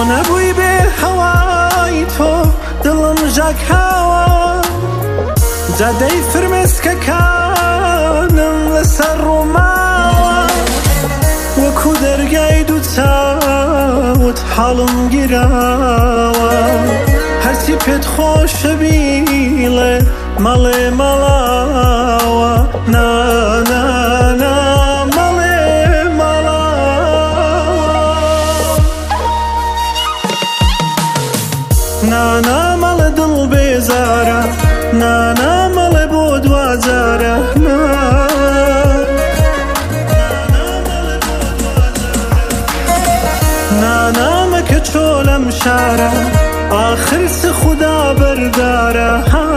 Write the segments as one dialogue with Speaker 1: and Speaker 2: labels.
Speaker 1: تۆ نەبووی بێ هەوای تۆ دڵم ژاکاوە جادەی فرمێسکەکانم لەسەر ڕووماوە وەکو دەرگای دوو چاوت حاڵم گیراوە هەرچی پێت خۆشە بیڵێ مەڵێ مەڵاوە نا نا نا مەڵێ مەڵاوە نا نا مەڵێ دڵ بێزارە نا نا مەڵێ بۆ دوازارە نا نامەکە چۆ لەم شارە ئاخر س خودا بەردارە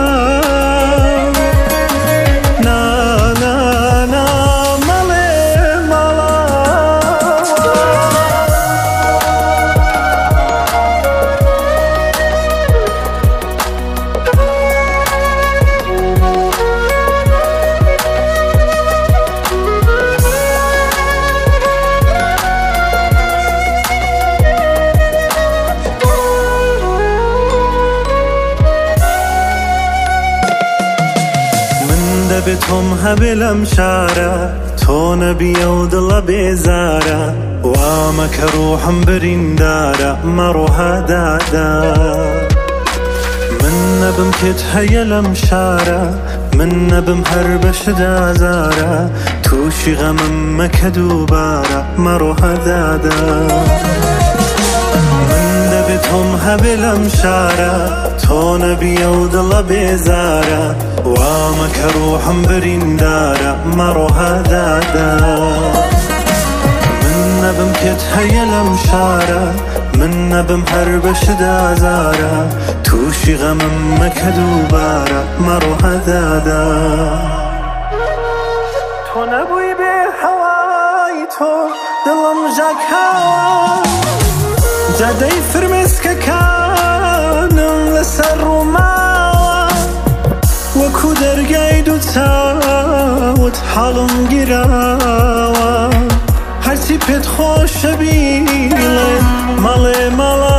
Speaker 1: نا نا نا مەڵێ مەڵاوە دەبێت تۆم هەبێ لەم شارە تۆ نەبیە و دڵە بێزارە وامەکە ڕوحم بریندارە مەڕۆها دادا من نەبم کێت هەیە لەم شارە من نەبم هەر بەشدازارە تووشی غەمم مەکە دووبارە مەڕۆها دادا تۆم هەبێ لەم شارە تۆ نەبیە و دڵە بێزارە وامەکە ڕوحم بریندارە مەڕۆها دادا من نەبم کێت هەیە لەم شارە من نەبم هەر بەشدازارە تووشی غەمم مەکە دووبارە مەڕۆها دادا تۆ نەبووی بێ هەوای تۆ دڵم ژاکاوە جادەی فرمێسکەکانم لەسەر ڕووماوە وەکو دەرگای دوو چاوت حاڵم گیراوە هەرچی پێت خۆشە بیڵێ مەڵێ مەڵە